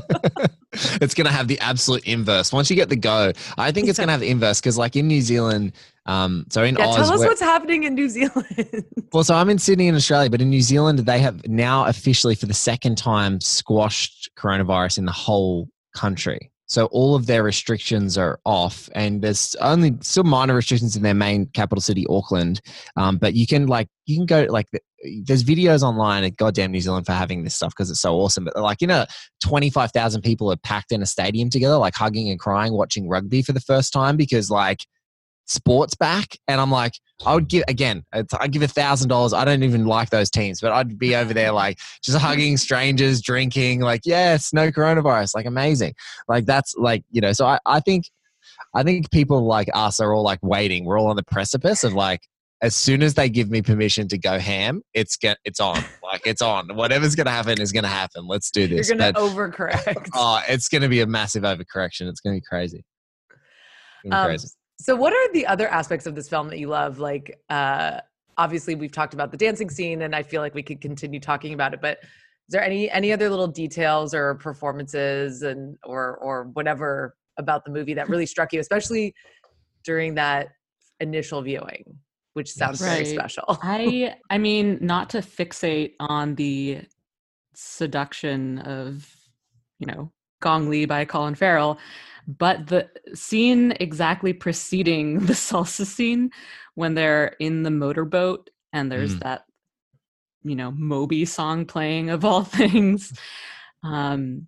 S5: It's going to have the absolute inverse. Once you get the go, I think it's going to have the inverse because, like in New Zealand, um, so in
S4: Yeah,
S5: Oz,
S4: tell us
S5: where-
S4: what's happening in New Zealand.
S5: well, so I'm in Sydney in Australia, but in New Zealand, they have now officially for the second time squashed coronavirus in the whole country. So all of their restrictions are off, and there's only still minor restrictions in their main capital city, Auckland. Um, but you can like you can go like there's videos online at goddamn New Zealand for having this stuff because it's so awesome. But like you know, twenty-five thousand people are packed in a stadium together, like hugging and crying, watching rugby for the first time because like sports back. And I'm like, I would give again, it's, I'd give a thousand dollars. I don't even like those teams, but I'd be over there like just hugging strangers, drinking, like, yes, no coronavirus, like amazing. Like that's like, you know, so I, I think, I think people like us are all like waiting. We're all on the precipice of like, as soon as they give me permission to go ham, it's get it's on. Like it's on. Whatever's gonna happen is gonna happen. Let's do this.
S4: You're gonna
S5: But,
S4: overcorrect.
S5: oh, it's gonna be a massive overcorrection. It's gonna be crazy. It's gonna be
S4: Um,
S5: crazy.
S4: so what are the other aspects of this film that you love? Like, uh, obviously we've talked about the dancing scene and I feel like we could continue talking about it, but is there any, any other little details or performances and, or, or whatever about the movie that really struck you, especially during that initial viewing, which sounds very
S7: Right.
S4: special?
S7: I I mean, not to fixate on the seduction of, you know, Gong Li by Colin Farrell, but the scene exactly preceding the salsa scene when they're in the motorboat and there's
S5: Mm.
S7: that, you know, Moby song playing of all things. Um,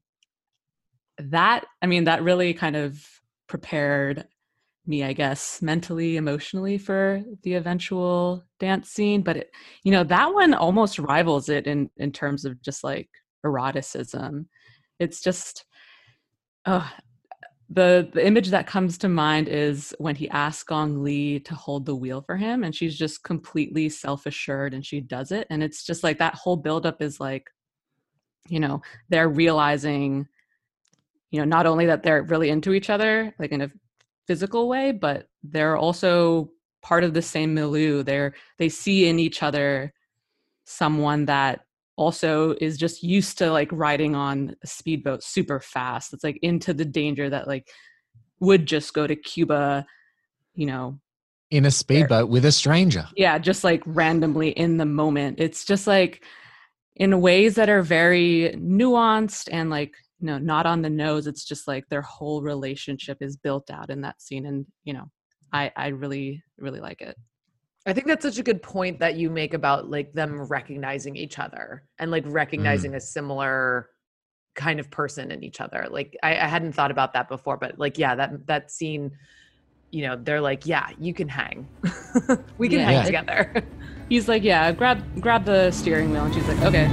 S7: that, I mean, that really kind of prepared me, I guess, mentally, emotionally for the eventual dance scene. But it, you know, that one almost rivals it in in terms of just like eroticism. It's just, oh, the the image that comes to mind is when he asks Gong Li to hold the wheel for him, and she's just completely self-assured, and she does it, and it's just like that whole buildup is like, you know, they're realizing, you know, not only that they're really into each other, like in a physical way, but they're also part of the same milieu. They're they see in each other someone that also is just used to like riding on a speedboat super fast. It's like into the danger that like would just go to Cuba, you know,
S5: In a speedboat with a stranger.
S7: yeah, just like randomly in the moment. It's just like in ways that are very nuanced and like, you know, not on the nose. It's just like their whole relationship is built out in that scene. And, you know, I, I really, really like it.
S4: I think that's such a good point that you make about like them recognizing each other and like recognizing a similar kind of person in each other. Like I, I hadn't thought about that before, but like, yeah, that, that scene, you know, they're like, yeah, you can hang. We can
S7: Yeah.
S4: hang
S5: Yeah.
S4: together.
S7: He's like, yeah, grab, grab the steering wheel. And she's like, okay.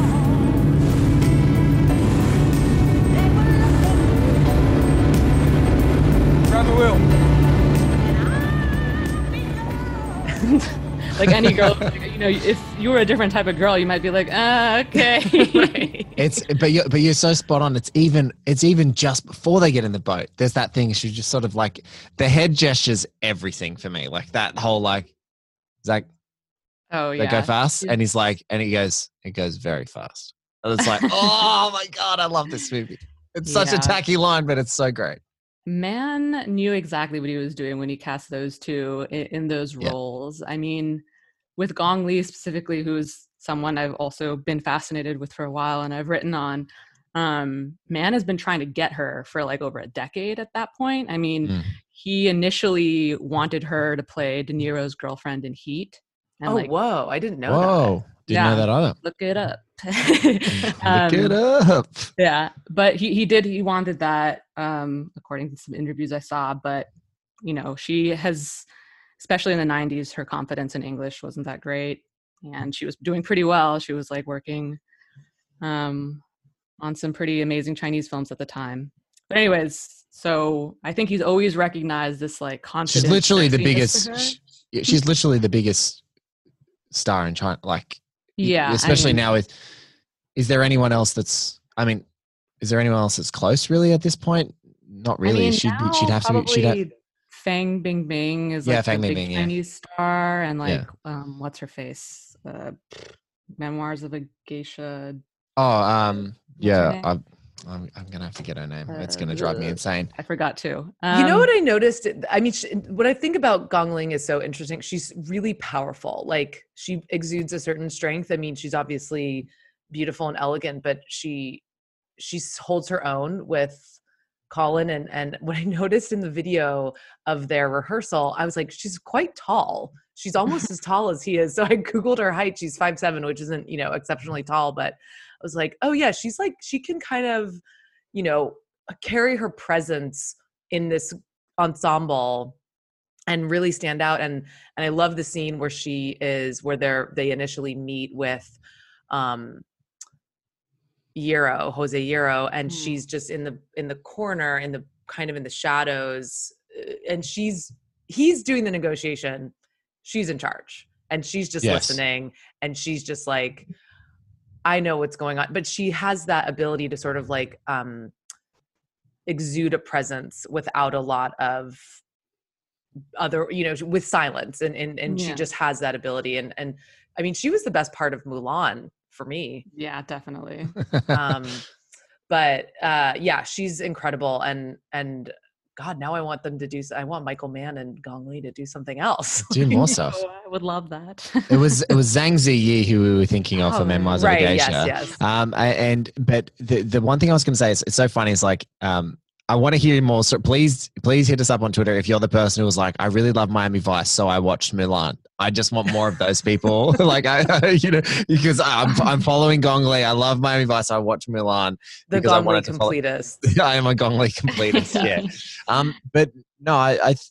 S6: Grab the wheel.
S7: Like any girl, like, you know, if you were a different type of girl, you might be like, ah, okay.
S4: Right.
S5: It's but you but you're so spot on. It's even it's even just before they get in the boat. There's that thing. She just sort of like the head gestures everything for me. Like that whole like, Zach,
S7: Oh,
S5: they
S7: yeah.
S5: go fast, and he's like, and he goes, it goes very fast. And it's like, oh my god, I love this movie. It's such a
S7: Yeah.
S5: tacky line, but it's so great.
S7: Man knew exactly what he was doing when he cast those two in, in those
S5: Yeah.
S7: roles. I mean, with Gong Li specifically, who's someone I've also been fascinated with for a while and I've written on, um, Man has been trying to get her for like over a decade at that point. I mean,
S5: Mm.
S7: he initially wanted her to play De Niro's girlfriend in Heat. And
S4: Oh,
S7: like,
S4: whoa. I didn't know
S5: Whoa, didn't
S7: Yeah.
S5: know that either.
S7: look it up.
S5: Look it
S7: Um,
S5: up.
S7: Yeah, but he he did he wanted that, um, according to some interviews I saw. But you know, she has, especially in the nineties, her confidence in English wasn't that great, and she was doing pretty well. She was like working um, on some pretty amazing Chinese films at the time. But anyways, so I think he's always recognized this like confidence.
S5: She's literally the
S7: sexiness
S5: biggest.
S7: to her.
S5: sh- yeah, She's literally the biggest star in China. Like,
S7: Yeah, I
S5: especially
S7: mean-
S5: now with. Is there anyone else that's? I mean, is there anyone else that's close really at this point? Not really.
S7: I mean,
S5: she'd
S7: now
S5: she'd have to. Be, she'd have.
S4: Probably
S7: Fang Bingbing is
S5: Yeah,
S7: like
S5: Fang
S7: the big
S5: Bingbing, yeah.
S7: Chinese star, and like
S5: Yeah.
S7: um, what's her face? Uh, Memoirs of a Geisha.
S5: Oh, um,
S7: What's her
S5: yeah.
S7: name?
S5: I'm, I'm, I'm gonna have to get her name. it's
S7: Uh,
S5: gonna drive me
S7: ugh.
S5: insane.
S7: I forgot too.
S4: you
S7: Um,
S4: know what I noticed? I mean, sh what I think about Gong Ling is so interesting. She's really powerful. Like she exudes a certain strength. I mean, she's obviously beautiful and elegant, but she she s- holds her own with Colin. And and what I noticed in the video of their rehearsal, I was like, she's quite tall. She's almost as tall as he is. So I googled her height. She's five seven, which isn't, you know, exceptionally tall, but I was like, oh yeah, she's like, she can kind of, you know, carry her presence in this ensemble and really stand out. And and I love the scene where she is where they're they initially meet with um Euro, Jose Euro, and
S7: Mm.
S4: she's just in the in the corner, in the kind of in the shadows, and she's he's doing the negotiation, she's in charge, and she's just
S5: Yes.
S4: listening, and she's just like, I know what's going on, but she has that ability to sort of like um exude a presence without a lot of other, you know, with silence, and and, and
S7: Yeah.
S4: she just has that ability, and and I mean, she was the best part of Mulan for me.
S7: Yeah, definitely.
S4: um but uh yeah, she's incredible, and and God, now I want them to do I want Michael Mann and Gong Li to do something else.
S5: Do more stuff.
S7: Oh, I would love that.
S5: It was it was Zhang Ziyi who we were thinking of
S7: Oh,
S5: for Memoirs
S4: right,
S5: of a
S4: yes,
S5: Geisha.
S4: yes.
S5: Um, I, and but the the one thing I was going to say is it's so funny. Is like um, I want to hear more. So please please hit us up on Twitter if you're the person who was like, I really love Miami Vice, so I watched Mulan. I just want more of those people. like I, you know, because I'm I'm following Gong Li. I love Miami Vice. I watched Mulan
S4: The
S5: because I
S4: Gong Li
S5: wanted to follow.
S4: completist.
S5: I am a Gong Li completist. Yeah. Um, but no, I, I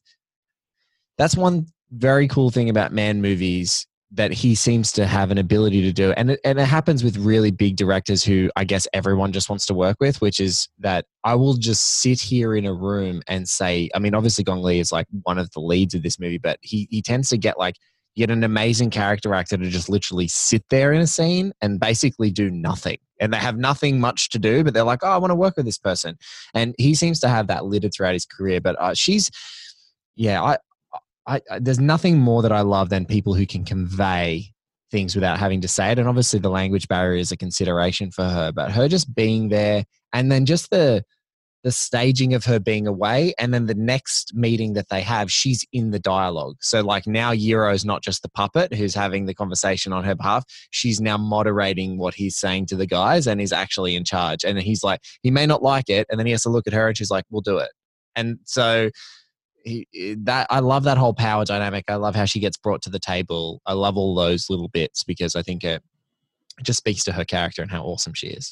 S5: that's one very cool thing about Man movies that he seems to have an ability to do. And it, and it happens with really big directors who I guess everyone just wants to work with, which is that I will just sit here in a room and say, I mean, obviously Gong Li is like one of the leads of this movie, but he, he tends to get like, get an amazing character actor to just literally sit there in a scene and basically do nothing. And they have nothing much to do, but they're like, oh, I want to work with this person. And he seems to have that littered throughout his career. But uh, she's, yeah, I, I, I, there's nothing more that I love than people who can convey things without having to say it. And obviously the language barrier is a consideration for her, but her just being there and then just the, the staging of her being away, and then the next meeting that they have, she's in the dialogue. So like now Yiro's not just the puppet who's having the conversation on her behalf. She's now moderating what he's saying to the guys and is actually in charge. And he's like, he may not like it. And then he has to look at her and she's like, we'll do it. And so he, that I love that whole power dynamic. I love how she gets brought to the table. I love all those little bits because I think it, it just speaks to her character and how awesome she is.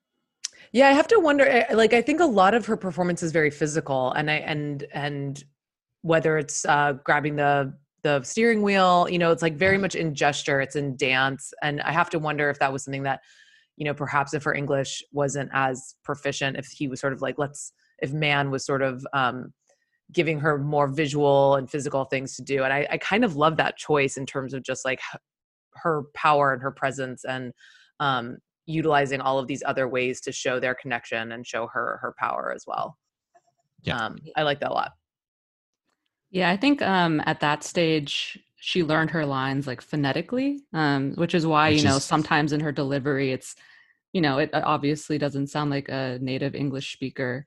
S4: Yeah, I have to wonder, like, I think a lot of her performance is very physical, and I, and, and whether it's uh, grabbing the, the steering wheel, you know, it's like very much in gesture, it's in dance. And I have to wonder if that was something that, you know, perhaps if her English wasn't as proficient, if he was sort of like, let's, if Mann was sort of um, giving her more visual and physical things to do. And I, I kind of love that choice in terms of just like her power and her presence, and um, utilizing all of these other ways to show their connection and show her her power as well.
S5: Yeah.
S4: Um, I like that a lot.
S7: Yeah, I think um, at that stage, she learned her lines like phonetically, um, which is why,
S5: Which
S7: you know,
S5: is-
S7: sometimes in her delivery, it's, you know, it obviously doesn't sound like a native English speaker.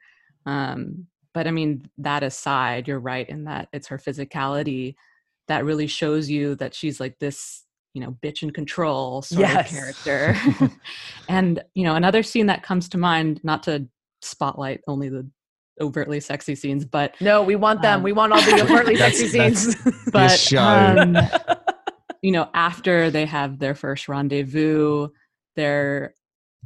S7: Um, but I mean, that aside, you're right in that it's her physicality that really shows you that she's like this, you know, bitch in control sort
S4: Yes.
S7: of character. And, you know, another scene that comes to mind, not to spotlight only the overtly sexy scenes, but
S4: No, we want them.
S7: Um,
S4: we want all the overtly
S5: That's-
S4: sexy
S5: that's-
S4: scenes.
S7: but
S5: show.
S7: um, you know, after they have their first rendezvous, they're,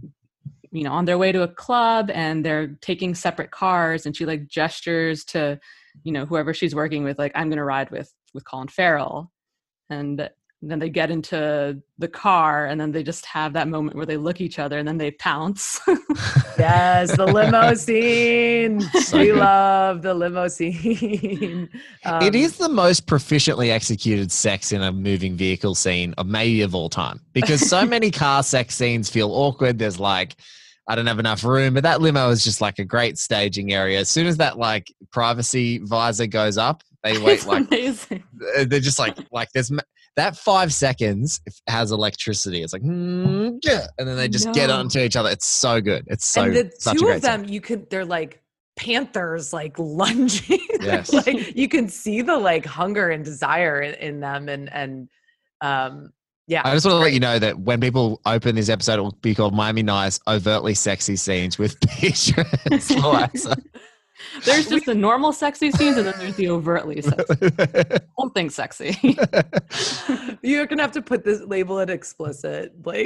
S7: you know, on their way to a club and they're taking separate cars, and she like gestures to, you know, whoever she's working with, like, I'm going to ride with, with Colin Farrell. And then they get into the car, and then they just have that moment where they look each other and then they pounce.
S4: Yes, the limo scene.
S5: So
S4: we
S5: good.
S4: love the limo scene. Um,
S5: It is the most proficiently executed sex in a moving vehicle scene of maybe of all time, because so many car sex scenes feel awkward. There's like, I don't have enough room, but that limo is just like a great staging area. As soon as that like privacy visor goes up, they wait
S7: It's
S5: like,
S7: amazing.
S5: they're just like, like there's ma- that five seconds has electricity. It's like, hmm, yeah. And then they just get
S7: No.
S5: onto each other. It's so good. It's so,
S4: and the
S5: such a
S4: two
S5: great
S4: of them, you could, they're like panthers, like lunging.
S5: Yes.
S4: Like you can see the like hunger and desire in, in them. And, and um, yeah.
S5: I just want to let
S4: great.
S5: you know that when people open this episode, it will be called Miami Nice Overtly Sexy Scenes with Beatrice Loaxa.
S7: There's just the normal sexy scenes, and then there's the overtly sexy. Something sexy.
S4: You're going to have to put this, label it explicit. Like,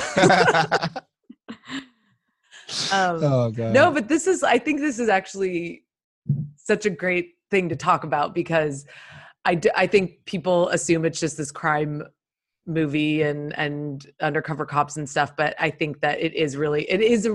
S4: um,
S5: Oh, God.
S4: no, but this is, I think this is actually such a great thing to talk about, because I, d- I think people assume it's just this crime movie and, and undercover cops and stuff. But I think that it is really, it is a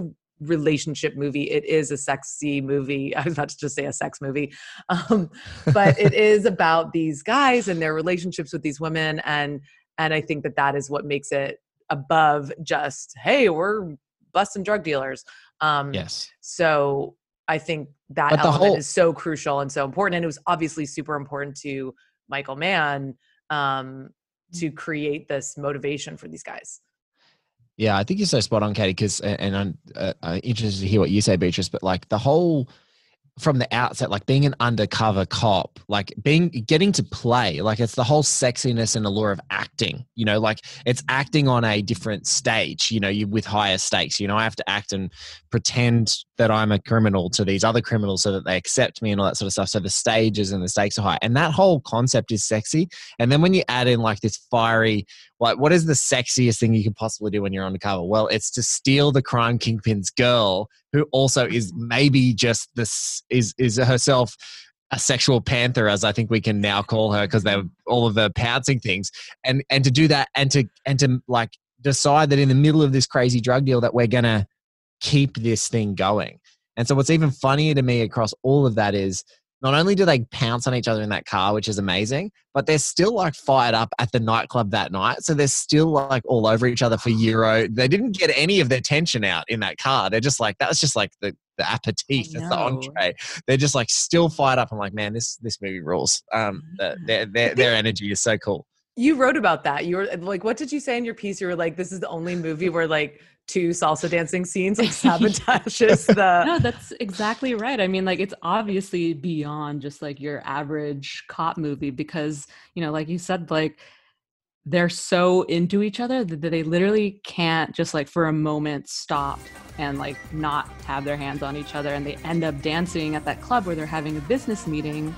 S4: relationship movie. It is a sexy movie. I was about to just say a sex movie. Um, but it is about these guys and their relationships with these women. And, and I think that that is what makes it above just, hey, we're busting drug dealers. Um,
S5: yes.
S4: So I think that
S5: But the
S4: element
S5: whole-
S4: is so crucial and so important. And it was obviously super important to Michael Mann um, to create this motivation for these guys.
S5: Yeah, I think you're so spot on, Katie, because, and I'm uh, uh, interested to hear what you say, Beatrice, but like the whole, from the outset, like being an undercover cop, like being, getting to play, like it's the whole sexiness and allure of acting, you know, like it's acting on a different stage, you know, you with higher stakes, you know, I have to act and pretend that I'm a criminal to these other criminals so that they accept me and all that sort of stuff. So the stages and the stakes are high. And that whole concept is sexy. And then when you add in like this fiery, like what is the sexiest thing you can possibly do when you're undercover? Well, it's to steal the crime kingpin's girl, who also is maybe just this is is herself a sexual panther, as I think we can now call her, because they're all of the pouncing things, and and to do that and to and to like decide that in the middle of this crazy drug deal that we're gonna keep this thing going. And so what's even funnier to me across all of that is not only do they pounce on each other in that car, which is amazing, but they're still like fired up at the nightclub that night. So they're still like all over each other for Euro. They didn't get any of their tension out in that car. They're just like, that was just like the, the aperitif. That's the entree. They're just like still fired up. I'm like, man, this, this movie rules. Um, the, their, their, their energy is so cool.
S4: You wrote about that. You were like, what did you say in your piece? You were like, this is the only movie where like two salsa dancing scenes like sabotages the.
S7: No, that's exactly right. I mean, like it's obviously beyond just like your average cop movie because, you know, like you said, like they're so into each other that they literally can't just like for a moment stop and like not have their hands on each other. And they end up dancing at that club where they're having a business meeting.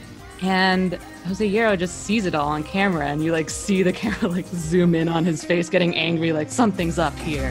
S7: And Jose Hierro just sees it all on camera, and you like see the camera like zoom in on his face getting angry, like something's up here.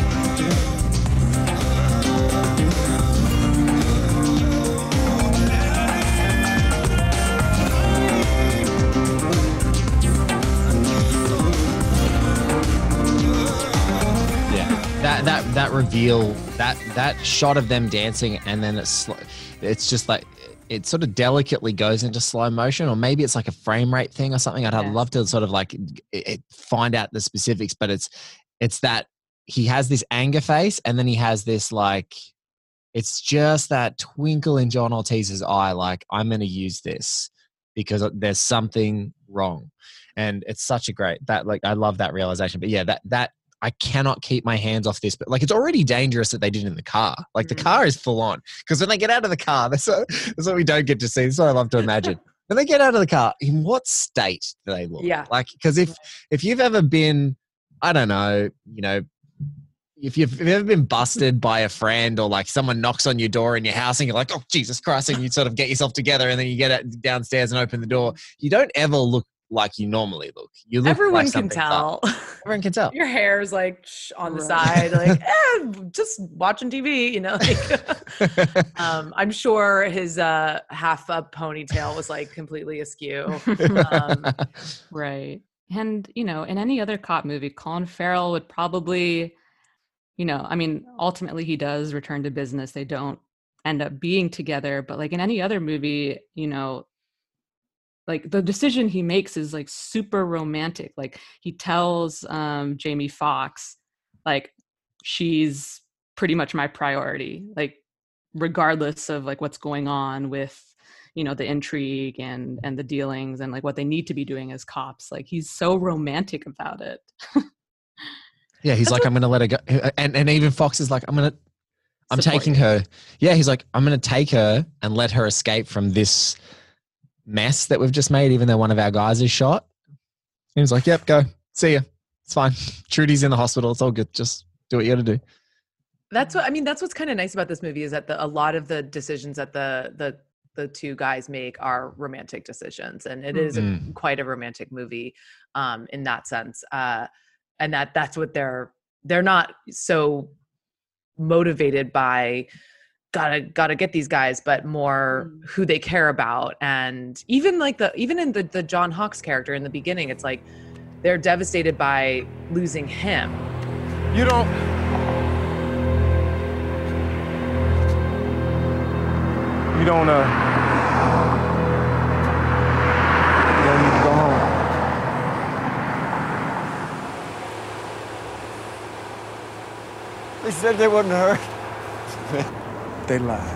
S5: That that that reveal, that that shot of them dancing, and then it's it's just like it sort of delicately goes into slow motion, or maybe it's like a frame rate thing or something. I'd, yeah. I'd love to sort of like it, it, find out the specifics, but it's it's that he has this anger face, and then he has this like it's just that twinkle in John Ortiz's eye, like I'm going to use this because there's something wrong, and it's such a great that like I love that realization. But yeah, that that. I cannot keep my hands off this, but like it's already dangerous that they did in the car. Like the car is full on because when they get out of the car, that's, so, that's what we don't get to see. That's what I love to imagine. When they get out of the car, in what state do they look?
S4: Yeah.
S5: Like, because if if you've ever been, I don't know, you know, if you've, if you've ever been busted by a friend or like someone knocks on your door in your house and you're like, oh, Jesus Christ, and you sort of get yourself together and then you get downstairs and open the door, you don't ever look like you normally look. You look
S4: Everyone
S5: like
S4: can tell.
S5: Up. Everyone can tell.
S4: Your hair's like shh, on the side, like eh, just watching T V, you know. Like, um, I'm sure his uh, half up ponytail was like completely askew. Um,
S7: right. And you know, in any other cop movie, Colin Farrell would probably, you know, I mean, ultimately he does return to business. They don't end up being together, but like in any other movie, you know. Like the decision he makes is like super romantic. Like he tells um, Jamie Foxx, like she's pretty much my priority. Like regardless of like what's going on with, you know, the intrigue and and the dealings and like what they need to be doing as cops. Like he's so romantic about it.
S5: Yeah, he's
S4: That's
S5: like,
S4: what-
S5: I'm gonna let her go, and and even Fox is like, I'm gonna, I'm
S4: Support
S5: taking
S4: you.
S5: her. Yeah, he's like, I'm gonna take her and let her escape from this mess that we've just made, even though one of our guys is shot. He was like, yep, go. See ya. It's fine. Trudy's in the hospital. It's all good. Just do what you got to do.
S4: That's what I mean. That's what's kind of nice about this movie is that the, a lot of the decisions that the the the two guys make are romantic decisions, and it is
S5: Mm.
S4: a, quite a romantic movie um, in that sense. Uh, and that that's what they're they're not so motivated by. Gotta gotta get these guys, but more
S7: Mm.
S4: who they care about, and even like the even in the the John Hawkes character in the beginning, it's like they're devastated by losing him.
S6: You don't. you don't, uh, you don't need to go home.
S9: They said they wouldn't hurt.
S6: They lied.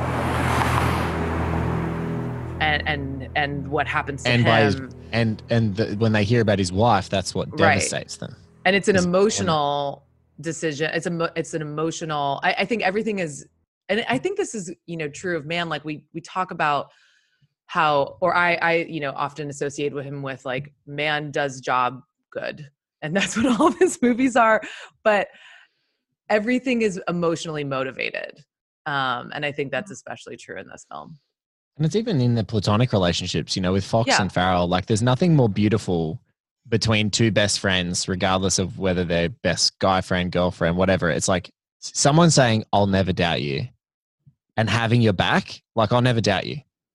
S4: And and and what happens to
S5: and
S4: him.
S5: by his, and and the, when they hear about his wife, that's what
S4: Right.
S5: devastates them.
S4: And it's an
S5: Is-
S4: emotional decision. It's a it's an emotional. I, I think everything is, and I think this is you know true of man. Like we we talk about how, or I I you know often associate with him with like man does job good, and that's what all of his movies are. But everything is emotionally motivated, um, and I think that's especially true in this film.
S5: And it's even in the platonic relationships, you know, with Fox
S4: Yeah.
S5: and Farrell. Like, there's nothing more beautiful between two best friends, regardless of whether they're best guy friend, girlfriend, whatever. It's like someone saying, "I'll never doubt you," and having your back. Like, "I'll never doubt you."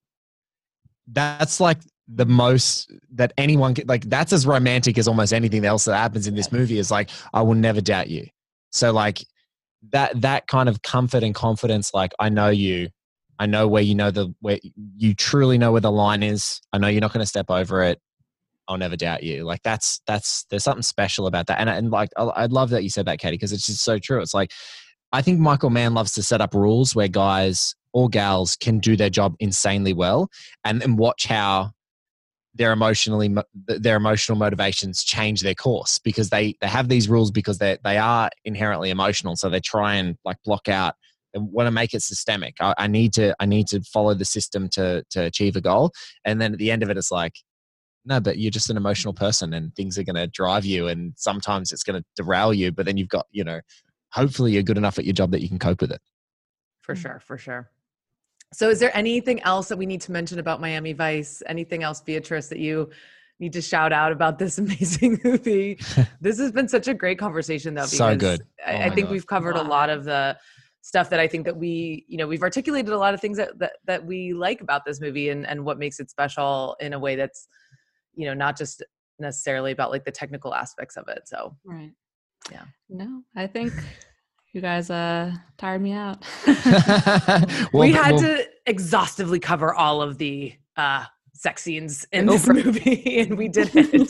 S5: That's like the most that anyone can, like, that's as romantic as almost anything else that happens in this movie is like, "I will never doubt you." So like that, that kind of comfort and confidence, like, I know you, I know where you know the, where you truly know where the line is. I know you're not going to step over it. I'll never doubt you. Like that's, that's, there's something special about that. And, and like, I, I love that you said that, Katie, because it's just so true. It's like, I think Michael Mann loves to set up rules where guys or gals can do their job insanely well and then watch how their emotionally, their emotional motivations change their course because they, they have these rules because they, they are inherently emotional. So they try and like block out and want to make it systemic. I, I need to, I need to follow the system to, to achieve a goal. And then at the end of it, it's like, no, but you're just an emotional person and things are going to drive you. And sometimes it's going to derail you, but then you've got, you know, hopefully you're good enough at your job that you can cope with it.
S4: For sure, for sure. So is there anything else that we need to mention about Miami Vice? Anything else, Beatrice, that you need to shout out about this amazing movie? This has been such a great conversation, though. Because
S5: So good. Oh
S4: I, I
S5: my
S4: think
S5: God.
S4: we've covered a lot of the stuff that I think that we, you know, we've articulated a lot of things that, that, that we like about this movie and, and what makes it special in a way that's, you know, not just necessarily about like the technical aspects of it. So,
S7: Right.
S4: yeah.
S7: No, I think you guys uh tired me out.
S5: Well,
S4: we had
S5: well,
S4: to exhaustively cover all of the uh, sex scenes in this movie, and we did it.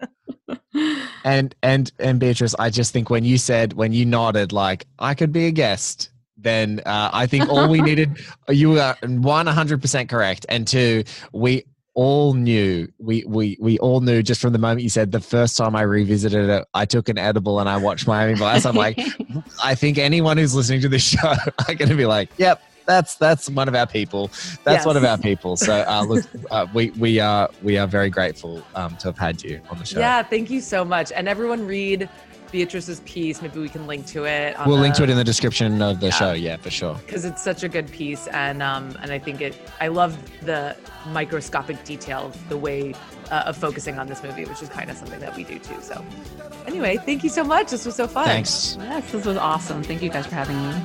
S5: And and and Beatrice, I just think when you said when you nodded like I could be a guest, then uh, I think all we needed. You were one hundred percent correct, and two, we all knew. We we we all knew just from the moment you said the first time I revisited it, I took an edible and I watched Miami Vice. I'm like, I think anyone who's listening to this show are going to be like, yep. That's that's one of our people. That's
S4: Yes.
S5: one of our people. So uh, look, uh, we we are we are very grateful um, to have had you on the show.
S4: Yeah, thank you so much. And everyone read Beatrice's piece. Maybe we can link to it. on
S5: We'll
S4: the,
S5: link to it in the description of the
S4: Yeah.
S5: show. Yeah, for sure.
S4: because it's such a good piece, and um, and I think it. I love the microscopic detail of the way uh, of focusing on this movie, which is kind of something that we do too. So, anyway, thank you so much. This was so fun.
S5: Thanks.
S7: Yes, this was awesome. Thank you guys for having me.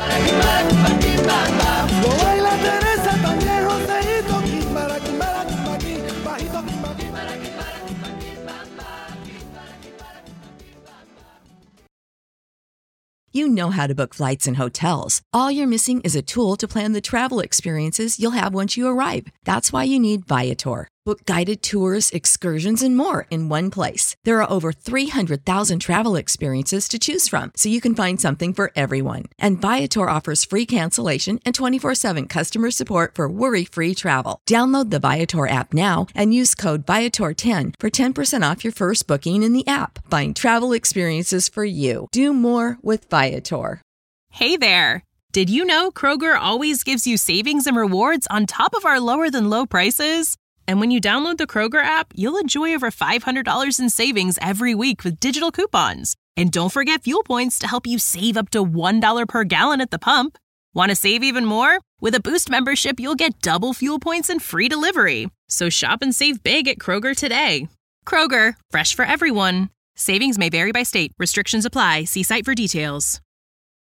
S10: You know how to book flights and hotels. All you're missing is a tool to plan the travel experiences you'll have once you arrive. That's why you need Viator. Book guided tours, excursions, and more in one place. There are over three hundred thousand travel experiences to choose from, so you can find something for everyone. And Viator offers free cancellation and twenty-four seven customer support for worry-free travel. Download the Viator app now and use code Viator ten for ten percent off your first booking in the app. Find travel experiences for you. Do more with Viator.
S1: Hey there. Did you know Kroger always gives you savings and rewards on top of our lower than low prices? And when you download the Kroger app, you'll enjoy over five hundred dollars in savings every week with digital coupons. And don't forget fuel points to help you save up to one dollar per gallon at the pump. Want to save even more? With a Boost membership, you'll get double fuel points and free delivery. So shop and save big at Kroger today. Kroger, fresh for everyone. Savings may vary by state. Restrictions apply. See site for details.